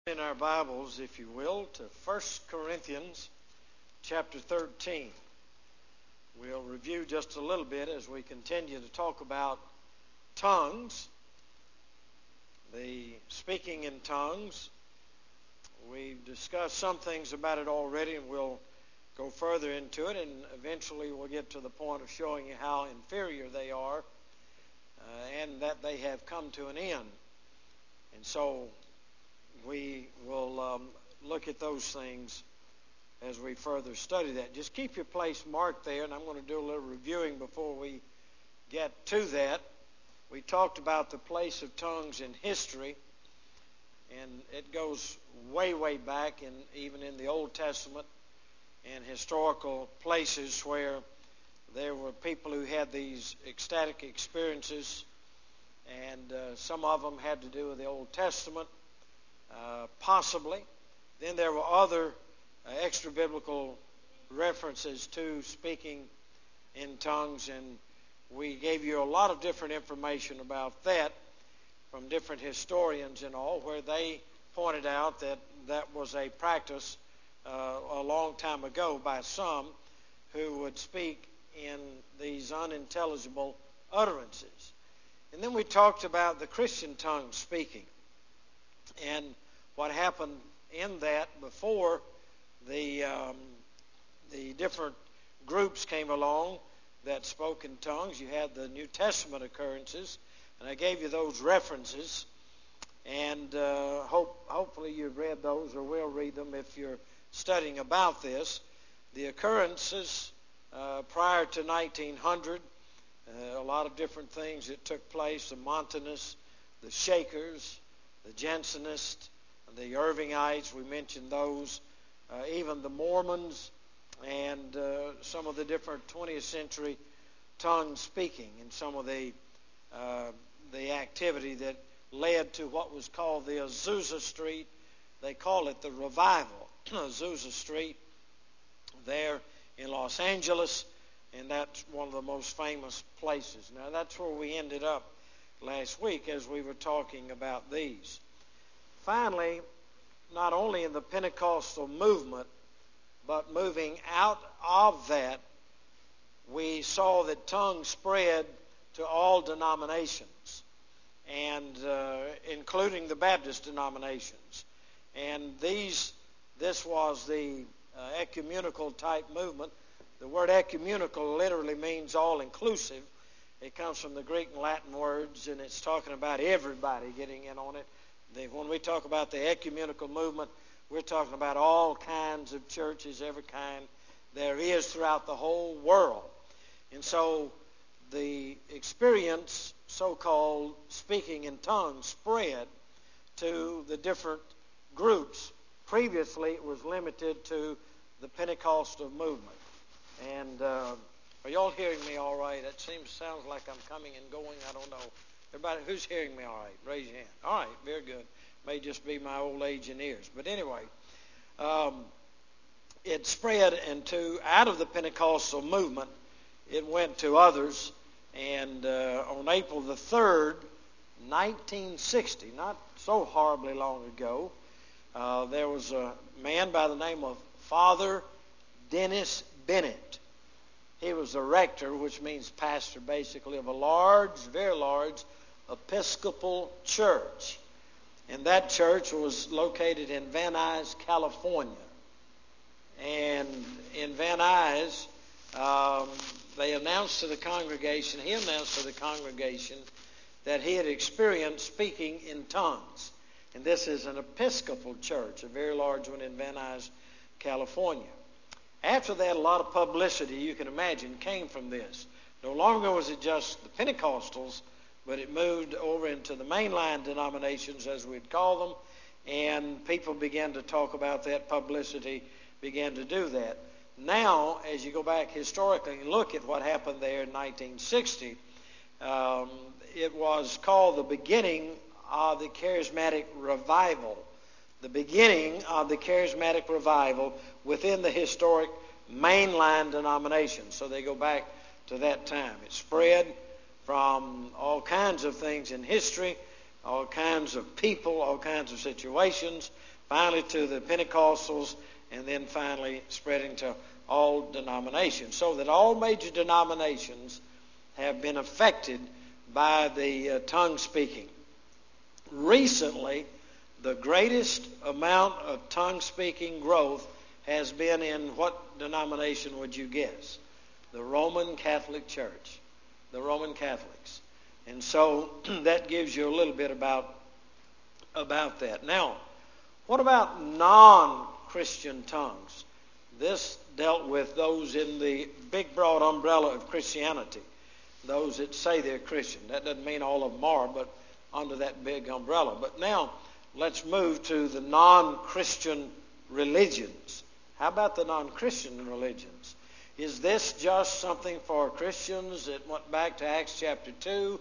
In our Bibles, if you will, to 1 Corinthians chapter 13. We'll review just a little bit as we continue to talk about tongues, the speaking in tongues. We've discussed some things about it already, and we'll go further into it, and eventually we'll get to the point of showing you how inferior they are and that they have come to an end. And so we will look at those things as we further study that. Just keep your place marked there, and I'm going to do a little reviewing before we get to that. We talked about the place of tongues in history, and it goes way, way back, even in the Old Testament, and historical places where there were people who had these ecstatic experiences, and some of them had to do with the Old Testament. Possibly. Then there were other extra-biblical references to speaking in tongues, and we gave you a lot of different information about that from different historians and all, where they pointed out that that was a practice a long time ago by some who would speak in these unintelligible utterances. And then we talked about the Christian tongue speaking and what happened in that before the different groups came along that spoke in tongues. You had the New Testament occurrences, and I gave you those references, and hopefully you've read those or will read them if you're studying about this. The occurrences prior to 1900, a lot of different things that took place: the Montanists, the Shakers, the Jansenists, the Irvingites, we mentioned those, even the Mormons, and some of the different 20th century tongue speaking, and some of the activity that led to what was called the Azusa Street. They call it the revival, Azusa Street, there in Los Angeles, and that's one of the most famous places. Now, that's where we ended up last week as we were talking about these. Finally, not only in the Pentecostal movement, but moving out of that, we saw that tongues spread to all denominations, and including the Baptist denominations. And this was the ecumenical type movement. The word ecumenical literally means all-inclusive. It comes from the Greek and Latin words, and it's talking about everybody getting in on it. When we talk about the ecumenical movement, we're talking about all kinds of churches, every kind there is throughout the whole world. And so the experience, so-called speaking in tongues, spread to the different groups. Previously, it was limited to the Pentecostal movement. And are y'all hearing me all right? It sounds like I'm coming and going. I don't know. Everybody who's hearing me all right, raise your hand. All right, very good. May just be my old age in ears. But anyway, it spread out of the Pentecostal movement. It went to others. And on April the 3rd, 1960, not so horribly long ago, there was a man by the name of Father Dennis Bennett. He was a rector, which means pastor, basically, of a large, very large Episcopal church. And that church was located in Van Nuys, California. And in Van Nuys, he announced to the congregation that he had experienced speaking in tongues. And this is an Episcopal church, a very large one in Van Nuys, California. After that, a lot of publicity, you can imagine, came from this. No longer was it just the Pentecostals, but it moved over into the mainline denominations, as we'd call them, and people began to talk about that. Publicity began to do that. Now, as you go back historically and look at what happened there in 1960, it was called the beginning of the charismatic revival. The beginning of the charismatic revival within the historic mainline denominations. So they go back to that time. It spread from all kinds of things in history, all kinds of people, all kinds of situations, finally to the Pentecostals, and then finally spreading to all denominations. So that all major denominations have been affected by the tongue speaking. Recently, the greatest amount of tongue speaking growth has been in what denomination would you guess? The Roman Catholic Church. The Roman Catholics. And so that gives you a little bit about that. Now, what about non-Christian tongues? This dealt with those in the big broad umbrella of Christianity. Those that say they're Christian. That doesn't mean all of them are, but under that big umbrella. But now, let's move to the non-Christian religions. How about the non-Christian religions? Is this just something for Christians that went back to Acts chapter 2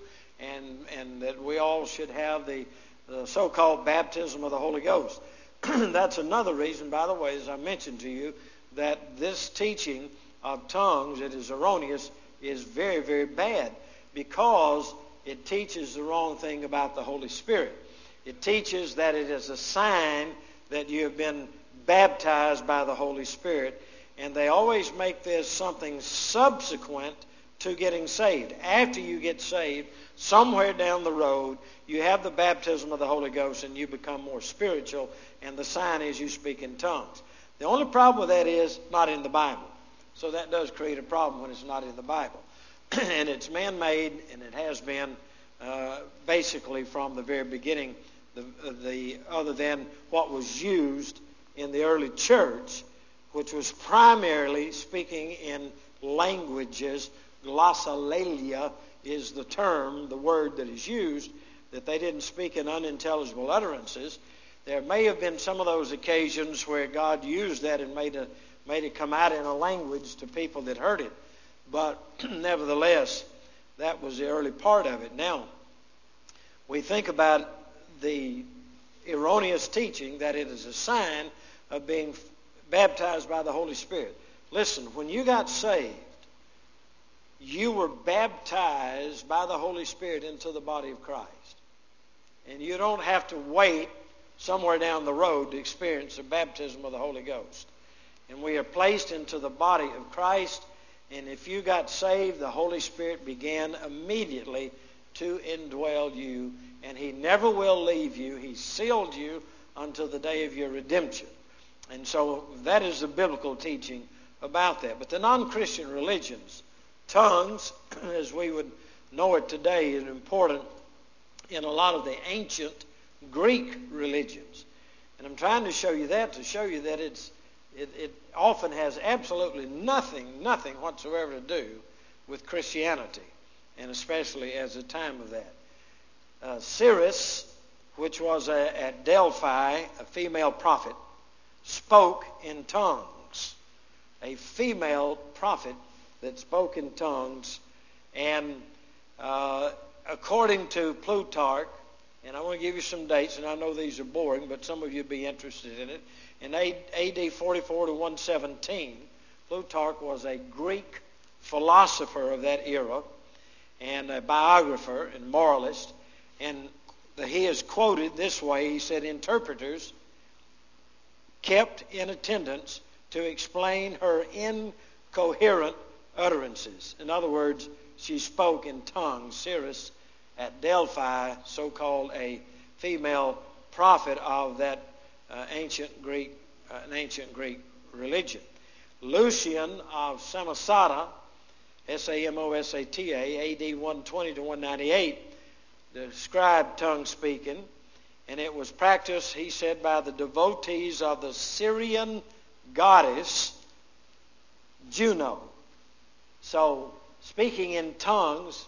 and that we all should have the so-called baptism of the Holy Ghost? That's another reason, by the way, as I mentioned to you, that this teaching of tongues that is erroneous is very, very bad, because it teaches the wrong thing about the Holy Spirit. It teaches that it is a sign that you have been baptized by the Holy Spirit, and they always make this something subsequent to getting saved. After you get saved, somewhere down the road, you have the baptism of the Holy Ghost and you become more spiritual, and the sign is you speak in tongues. The only problem with that is not in the Bible. So that does create a problem when it's not in the Bible. And it's man-made, and it has been basically from the very beginning, other than what was used in the early church, which was primarily speaking in languages. Glossolalia is the term, the word that is used, that they didn't speak in unintelligible utterances. There may have been some of those occasions where God used that and made it come out in a language to people that heard it. But nevertheless, that was the early part of it. Now, we think about the erroneous teaching that it is a sign of being baptized by the Holy Spirit. Listen, when you got saved, you were baptized by the Holy Spirit into the body of Christ. And you don't have to wait somewhere down the road to experience the baptism of the Holy Ghost. And we are placed into the body of Christ, and if you got saved, the Holy Spirit began immediately to indwell you, and He never will leave you. He sealed you until the day of your redemption. And so that is the biblical teaching about that. But the non-Christian religions, tongues, as we would know it today, is important in a lot of the ancient Greek religions. And I'm trying to show you that, to show you that it often has absolutely nothing whatsoever to do with Christianity, and especially as a time of that. Cyrus, which was at Delphi, a female prophet, spoke in tongues. A female prophet that spoke in tongues. And according to Plutarch, and I want to give you some dates, and I know these are boring, but some of you would be interested in it. In AD 44 to 117, Plutarch was a Greek philosopher of that era and a biographer and moralist. And he is quoted this way. He said, interpreters kept in attendance to explain her incoherent utterances. In other words, she spoke in tongues. Cyrus at Delphi, so-called a female prophet of that ancient Greek religion. Lucian of Samosata, Samosata, AD 120 to 198, described tongue speaking, and it was practiced, he said, by the devotees of the Syrian goddess Juno. So speaking in tongues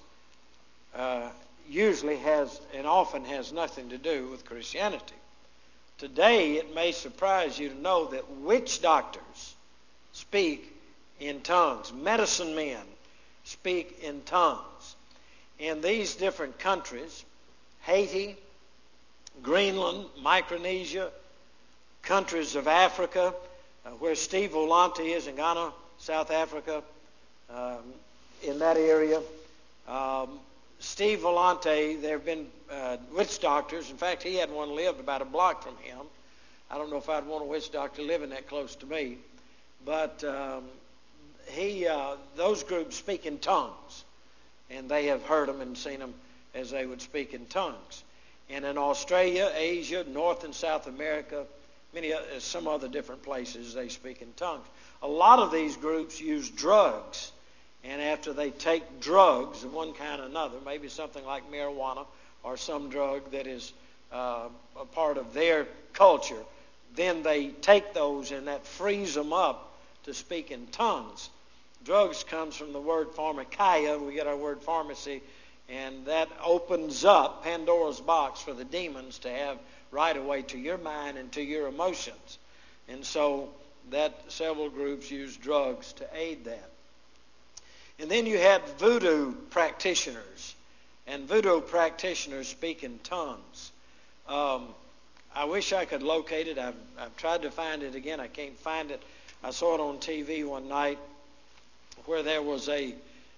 usually has and often has nothing to do with Christianity. Today, it may surprise you to know that witch doctors speak in tongues. Medicine men speak in tongues. In these different countries, Haiti, Greenland, Micronesia, countries of Africa, where Steve Volante is in Ghana, South Africa, in that area. Steve Volante, there have been witch doctors. In fact, he had one lived about a block from him. I don't know if I'd want a witch doctor living that close to me, but those groups speak in tongues, and they have heard them and seen them as they would speak in tongues. And in Australia, Asia, North and South America, some other different places, they speak in tongues. A lot of these groups use drugs, and after they take drugs of one kind or another, maybe something like marijuana or some drug that is a part of their culture, then they take those and that frees them up to speak in tongues. Drugs comes from the word pharmakeia. We get our word pharmacy, and that opens up Pandora's box for the demons to have right away to your mind and to your emotions. And so that several groups use drugs to aid that. And then you had voodoo practitioners, and voodoo practitioners speak in tongues. I wish I could locate it. I've tried to find it again. I can't find it. I saw it on TV one night where there was a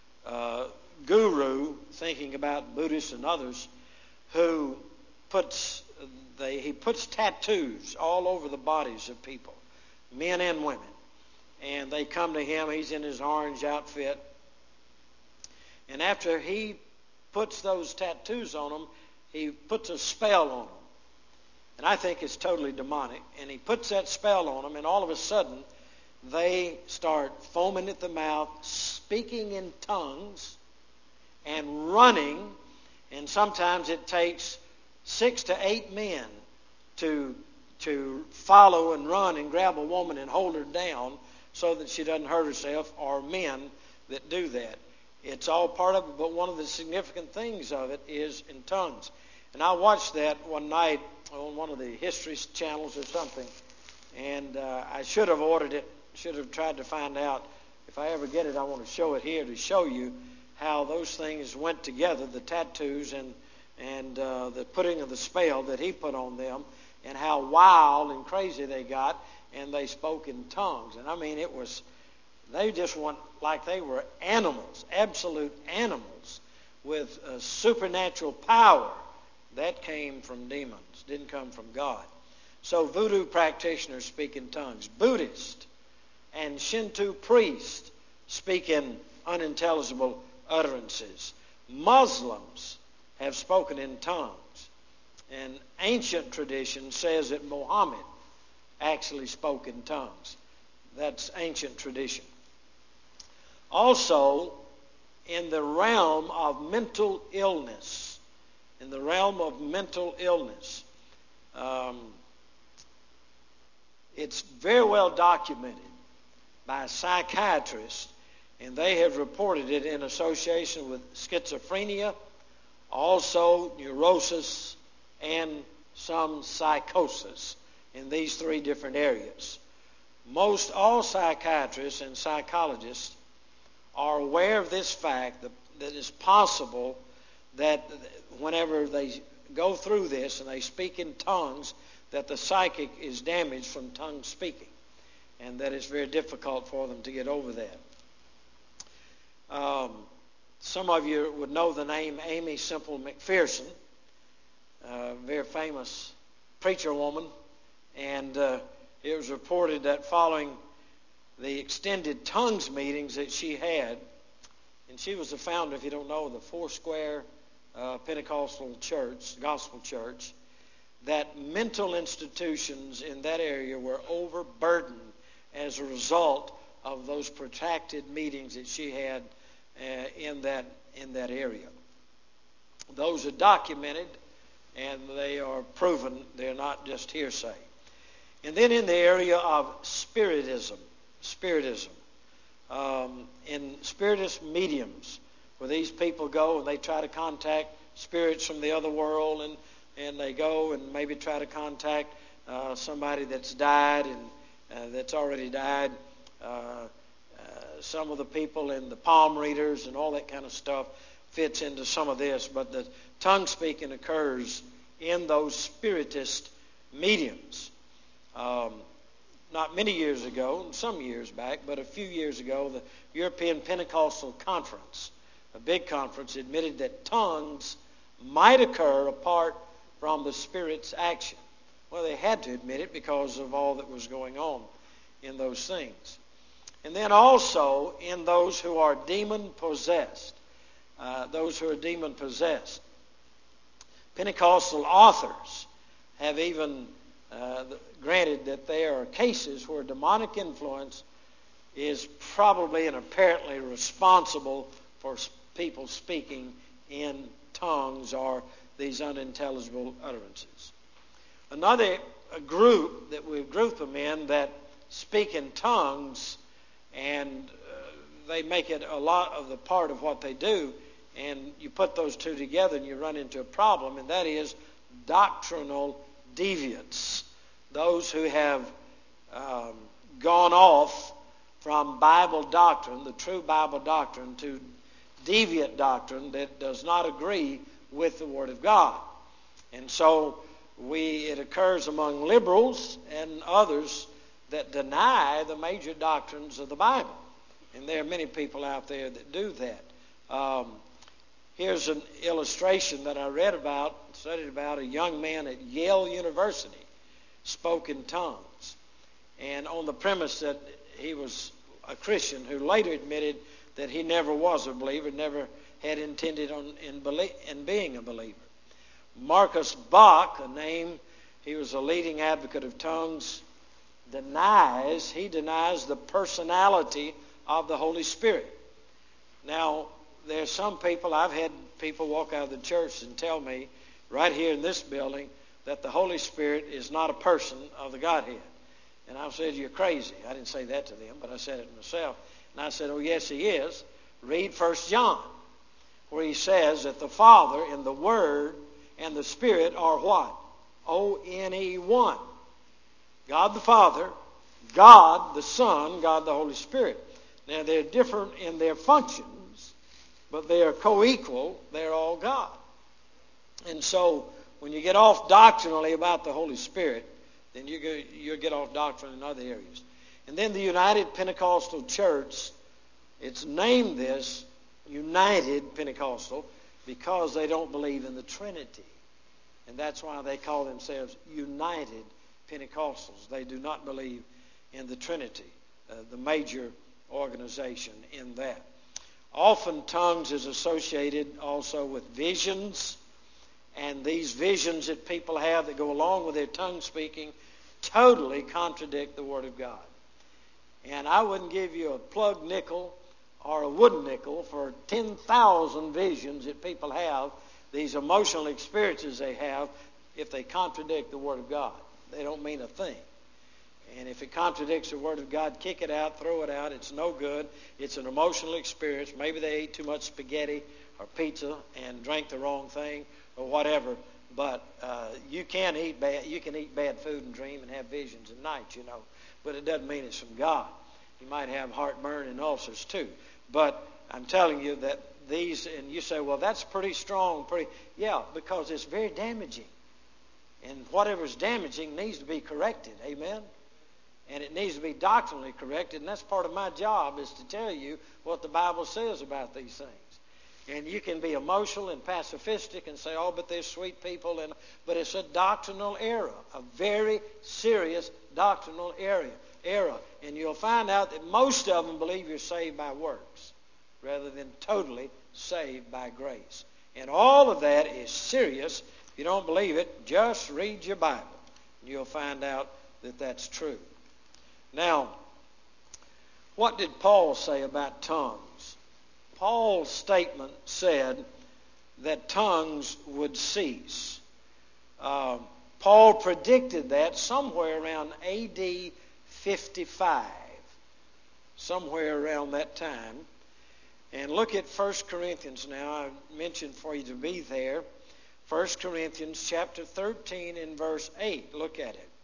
guru thinking about Buddhists and others who puts tattoos all over the bodies of people, men and women. And they come to him. He's in his orange outfit. And after he puts those tattoos on them, he puts a spell on them. And I think it's totally demonic. And he puts that spell on them, and all of a sudden, they start foaming at the mouth, speaking in tongues, and running. And sometimes it takes 6 to 8 men to follow and run and grab a woman and hold her down so that she doesn't hurt herself, or men that do that. It's all part of it, but one of the significant things of it is in tongues. And I watched that one night on one of the history channels or something, and I should have ordered it, should have tried to find out. If I ever get it, I want to show it here to show you how those things went together, the tattoos and the putting of the spell that he put on them, and how wild and crazy they got, and they spoke in tongues. And I mean, they just went like they were animals, absolute animals, with supernatural power. That came from demons, didn't come from God. So voodoo practitioners speak in tongues. Buddhists and Shinto priests speak in unintelligible utterances. Muslims have spoken in tongues. And ancient tradition says that Muhammad actually spoke in tongues. That's ancient tradition. Also, in the realm of mental illness, it's very well documented by psychiatrists, and they have reported it in association with schizophrenia, also neurosis, and some psychosis in these 3 different areas. Most all psychiatrists and psychologists are aware of this fact that it's possible that whenever they go through this and they speak in tongues, that the psychic is damaged from tongue speaking, and that it's very difficult for them to get over that. Some of you would know the name Aimee Semple McPherson, a very famous preacher woman, and it was reported that following the extended tongues meetings that she had, and she was the founder, if you don't know, of the Foursquare Pentecostal Church, Gospel Church, that mental institutions in that area were overburdened as a result of those protracted meetings that she had in that area. Those are documented, and they are proven. They're not just hearsay. And then in the area of spiritism, in spiritist mediums, where these people go and they try to contact spirits from the other world, and they go and maybe try to contact somebody that's died and that's already died. Some of the people in the palm readers and all that kind of stuff fits into some of this, but the tongue speaking occurs in those spiritist mediums. Not many years ago, some years back, but a few years ago, the European Pentecostal Conference, a big conference, admitted that tongues might occur apart from the Spirit's action. Well, they had to admit it because of all that was going on in those things. And then also in those who are demon-possessed. Those who are demon-possessed. Pentecostal authors have even granted that there are cases where demonic influence is probably and apparently responsible for people speaking in tongues or these unintelligible utterances. Another group that we've grouped them in that speak in tongues, and they make it a lot of the part of what they do, and you put those two together and you run into a problem, and that is doctrinal deviants. Those who have gone off from Bible doctrine, the true Bible doctrine, to deviant doctrine that does not agree with the Word of God. And so it occurs among liberals and others that deny the major doctrines of the Bible. And there are many people out there that do that. Here's an illustration that I studied about. A young man at Yale University spoke in tongues. And on the premise that he was a Christian who later admitted that he never was a believer, never had intended in being a believer. Marcus Bach, he was a leading advocate of tongues, denies the personality of the Holy Spirit. Now, there's some people, I've had people walk out of the church and tell me, right here in this building, that the Holy Spirit is not a person of the Godhead. And I said, you're crazy. I didn't say that to them, but I said it myself. And I said, oh, yes, he is. Read 1 John, where he says that the Father and the Word and the Spirit are what? O-N-E, one. God the Father, God the Son, God the Holy Spirit. Now, they're different in their functions, but they are co-equal. They're all God. And so, when you get off doctrinally about the Holy Spirit, then you'll get off doctrine in other areas. And then the United Pentecostal Church, it's named this United Pentecostal because they don't believe in the Trinity. And that's why they call themselves United Pentecostals. They do not believe in the Trinity, the major organization in that. Often tongues is associated also with visions, and these visions that people have that go along with their tongue speaking totally contradict the Word of God. And I wouldn't give you a plug nickel or a wooden nickel for 10,000 visions that people have, these emotional experiences they have, if they contradict the Word of God. They don't mean a thing. And if it contradicts the Word of God, kick it out, throw it out. It's no good. It's an emotional experience. Maybe they ate too much spaghetti or pizza and drank the wrong thing or whatever. But you can eat bad food and dream and have visions at night, you know. But it doesn't mean it's from God. You might have heartburn and ulcers too. But I'm telling you that these, and you say, well, that's pretty strong. Yeah, because it's very damaging. And whatever's damaging needs to be corrected. Amen? And it needs to be doctrinally corrected. And that's part of my job, is to tell you what the Bible says about these things. And you can be emotional and pacifistic and say, oh, but they're sweet people. But it's a doctrinal error, a very serious doctrinal error. And you'll find out that most of them believe you're saved by works rather than totally saved by grace. And all of that is serious. If you don't believe it, just read your Bible. And you'll find out that that's true. Now, what did Paul say about tongues? Paul's statement said that tongues would cease. Paul predicted that somewhere around A.D. 55, somewhere around that time. And look at 1 Corinthians now. I mentioned for you to be there. 1 Corinthians chapter 13 and verse 8. Look at it.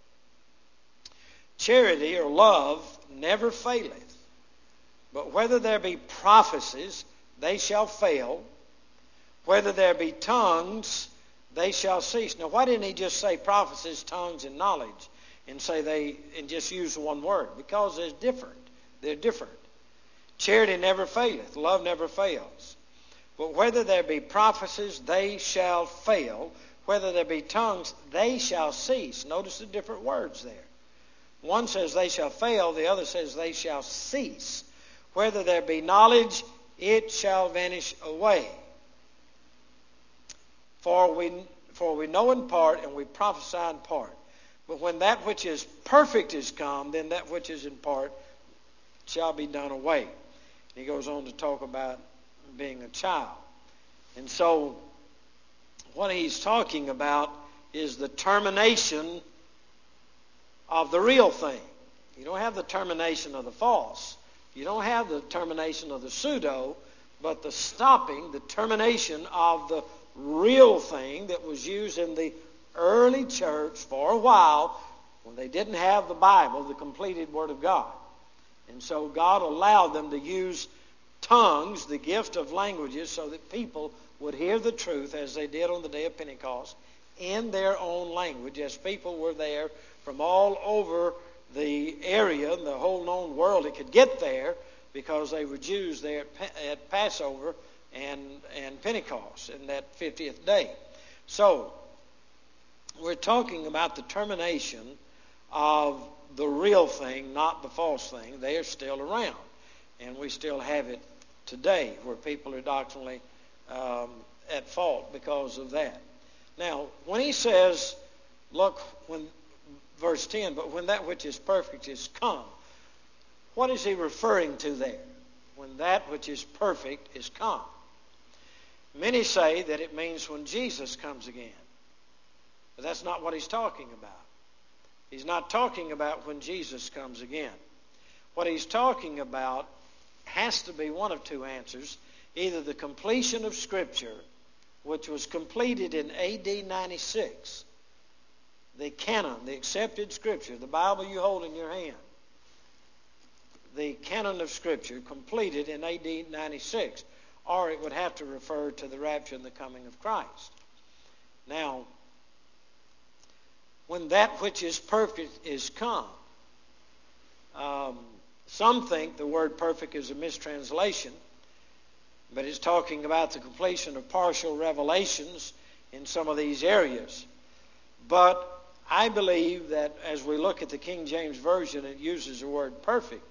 Charity or love never faileth, but whether there be prophecies, they shall fail. Whether there be tongues, they shall cease. Now, why didn't he just say prophecies, tongues, and knowledge, and just use one word? Because they're different. They're different. Charity never faileth. Love never fails. But whether there be prophecies, they shall fail. whether there be tongues, they shall cease. Notice the different words there. One says they shall fail, the other says they shall cease. Whether there be knowledge, it shall vanish away. For we know in part, and we prophesy in part. But when that which is perfect is come, then that which is in part shall be done away. He goes on to talk about being a child. And so what he's talking about is the termination of the real thing. You don't have the termination of the false. You don't have the termination of the pseudo, but the stopping, the termination of the real thing that was used in the early church for a while when they didn't have the Bible, the completed Word of God. And so God allowed them to use tongues, the gift of languages, so that people would hear the truth as they did on the day of Pentecost in their own language, as people were there from all over the area, the whole known world. It could get there because they were Jews there at Passover and Pentecost in that 50th day. So we're talking about the termination of the real thing, not the false thing. They are still around, and we still have it today where people are doctrinally at fault because of that. Now, when he says, look, when verse 10, but when that which is perfect is come, what is he referring to there? When that which is perfect is come. Many say that it means when Jesus comes again. But that's not what he's talking about. He's not talking about when Jesus comes again. What he's talking about has to be one of two answers. Either the completion of Scripture, which was completed in A.D. 96, the canon, the accepted Scripture, the Bible you hold in your hand, the canon of Scripture completed in A.D. 96, or it would have to refer to the rapture and the coming of Christ. Now, when that which is perfect is come, some think the word perfect is a mistranslation, but it's talking about the completion of partial revelations in some of these areas. But I believe that as we look at the King James Version, it uses the word perfect.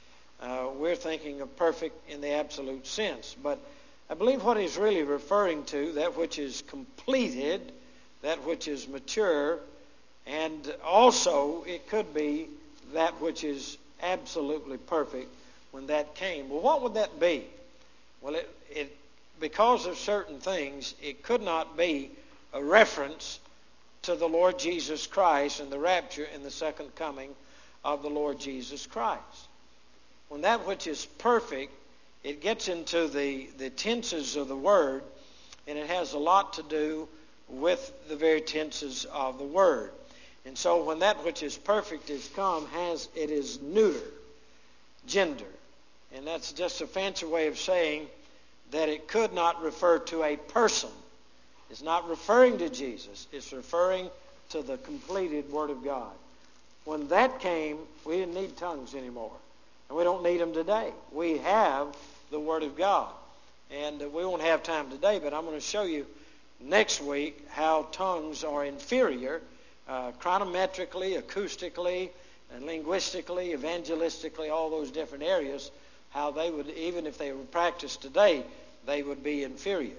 We're thinking of perfect in the absolute sense. But I believe what he's really referring to, that which is completed, that which is mature, and also it could be that which is absolutely perfect when that came. Well, what would that be? Well, because of certain things, it could not be a reference to the Lord Jesus Christ and the rapture and the second coming of the Lord Jesus Christ. When that which is perfect, it gets into the tenses of the word, and it has a lot to do with the very tenses of the word. And so when that which is perfect is come, it is neuter, gender. And that's just a fancy way of saying that it could not refer to a person. It's not referring to Jesus. It's referring to the completed Word of God. When that came, we didn't need tongues anymore. And we don't need them today. We have the Word of God. And we won't have time today, but I'm going to show you next week how tongues are inferior chronometrically, acoustically, and linguistically, evangelistically, all those different areas, how they would, even if they were practiced today, they would be inferior.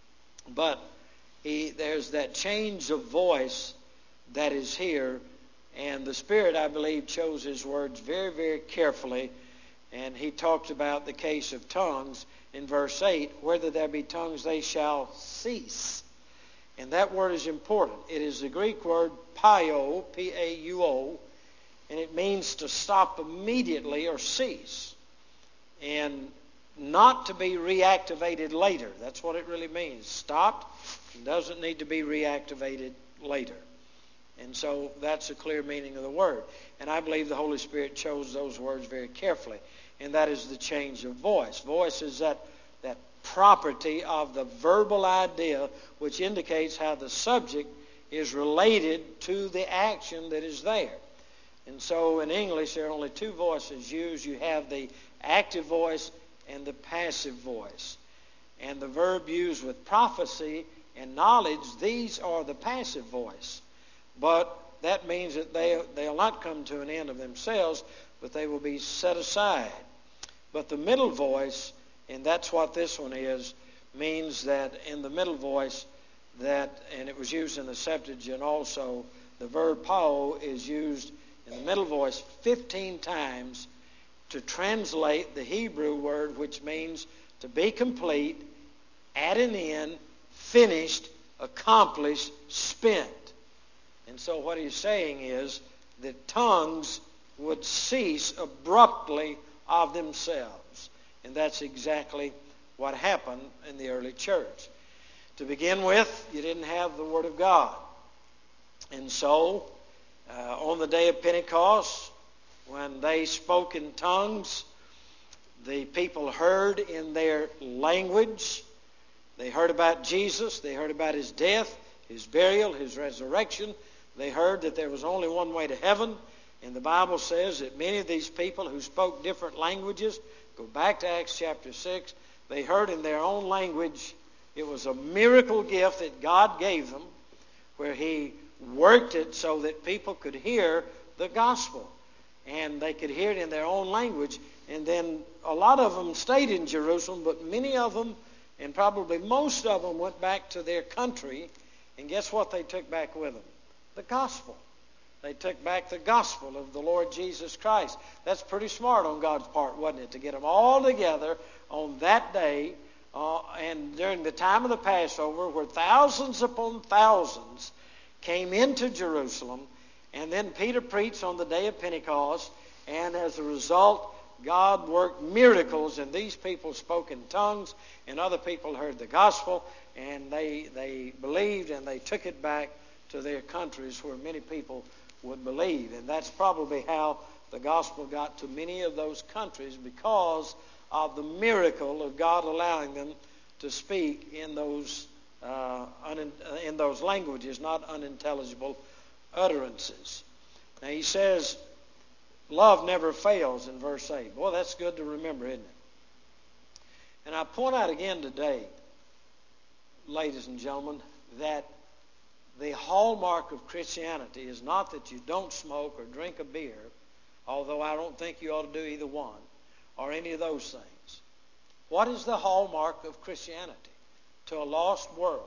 But there's that change of voice that is here, and the Spirit, I believe, chose His words very, very carefully, and He talked about the case of tongues in verse 8, whether there be tongues, they shall cease. And that word is important. It is the Greek word paio, P-A-U-O, and it means to stop immediately or cease, and not to be reactivated later. That's what it really means. Stopped and doesn't need to be reactivated later. And so that's a clear meaning of the word. And I believe the Holy Spirit chose those words very carefully. And that is the change of voice. Voice is that property of the verbal idea which indicates how the subject is related to the action that is there. And so in English there are only two voices used. You have the active voice and the passive voice. And the verb used with prophecy and knowledge, these are the passive voice. But that means that they'll not come to an end of themselves, but they will be set aside. But the middle voice, and that's what this one is, means that in the middle voice, and it was used in the Septuagint also, the verb pao is used in the middle voice 15 times to translate the Hebrew word which means to be complete, at an end, finished, accomplished, spent. And so what he's saying is that tongues would cease abruptly of themselves. And that's exactly what happened in the early church. To begin with, you didn't have the Word of God. And so, on the day of Pentecost, when they spoke in tongues, the people heard in their language. They heard about Jesus. They heard about His death, His burial, His resurrection. They heard that there was only one way to heaven. And the Bible says that many of these people who spoke different languages, go back to Acts chapter 6, they heard in their own language. It was a miracle gift that God gave them, where He worked it so that people could hear the gospel. And they could hear it in their own language. And then a lot of them stayed in Jerusalem, but many of them, and probably most of them, went back to their country. And guess what they took back with them? The gospel. They took back the gospel of the Lord Jesus Christ. That's pretty smart on God's part, wasn't it? To get them all together on that day and during the time of the Passover, where thousands upon thousands came into Jerusalem. And then Peter preached on the day of Pentecost. And as a result, God worked miracles, and these people spoke in tongues, and other people heard the gospel, and they believed, and they took it back to their countries where many people would believe. And that's probably how the gospel got to many of those countries, because of the miracle of God allowing them to speak in those languages, not unintelligible utterances. Now he says, love never fails in verse 8. Boy, that's good to remember, isn't it? And I point out again today, ladies and gentlemen, that the hallmark of Christianity is not that you don't smoke or drink a beer, although I don't think you ought to do either one, or any of those things. What is the hallmark of Christianity? To a lost world,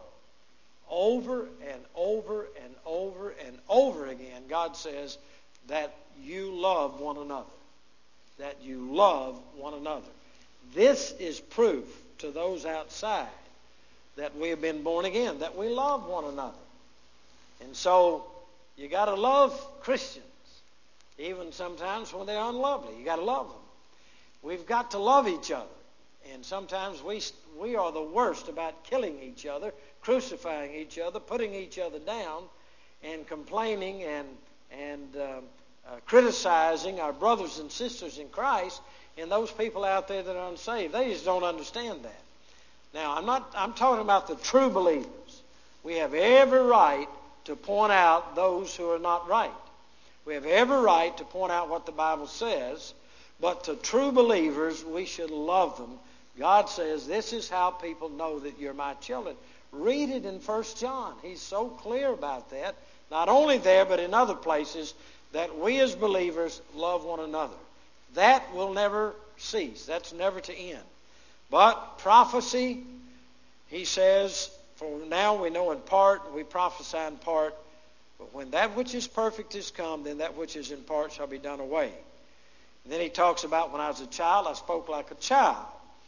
over and over and over and over again, God says that you love one another. That you love one another. This is proof to those outside that we have been born again, that we love one another. And so you got to love Christians, even sometimes when they're unlovely. You got to love them. We've got to love each other. And sometimes we are the worst about killing each other, crucifying each other, putting each other down, and complaining and criticizing our brothers and sisters in Christ, and those people out there that are unsaved. They just don't understand that. Now, I'm talking about the true believers. We have every right to point out those who are not right. We have every right to point out what the Bible says, but to true believers, we should love them. God says, this is how people know that you're my children. Read it in 1 John. He's so clear about that. Not only there, but in other places, that we as believers love one another. That will never cease. That's never to end. But prophecy, he says, for now we know in part, we prophesy in part, but when that which is perfect is come, then that which is in part shall be done away. And then he talks about when I was a child, I spoke like a child.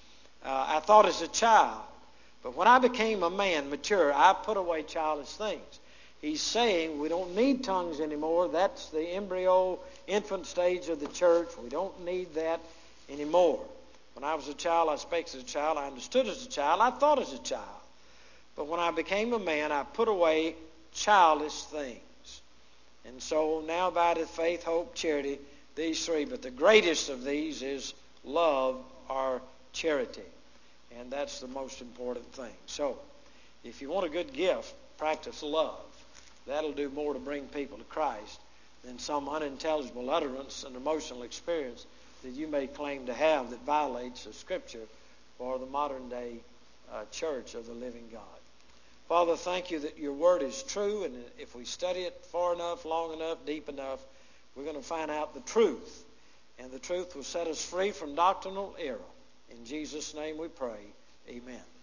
I thought as a child. But when I became a man, mature, I put away childish things. He's saying we don't need tongues anymore. That's the embryo, infant stage of the church. We don't need that anymore. When I was a child, I spake as a child. I understood as a child. I thought as a child. But when I became a man, I put away childish things. And so now abideth faith, hope, charity, these three. But the greatest of these is love or charity. And that's the most important thing. So, if you want a good gift, practice love. That'll do more to bring people to Christ than some unintelligible utterance and emotional experience that you may claim to have that violates the Scripture for the modern day church of the living God. Father, thank you that your word is true, and if we study it far enough, long enough, deep enough, we're going to find out the truth. And the truth will set us free from doctrinal error. In Jesus' name we pray. Amen.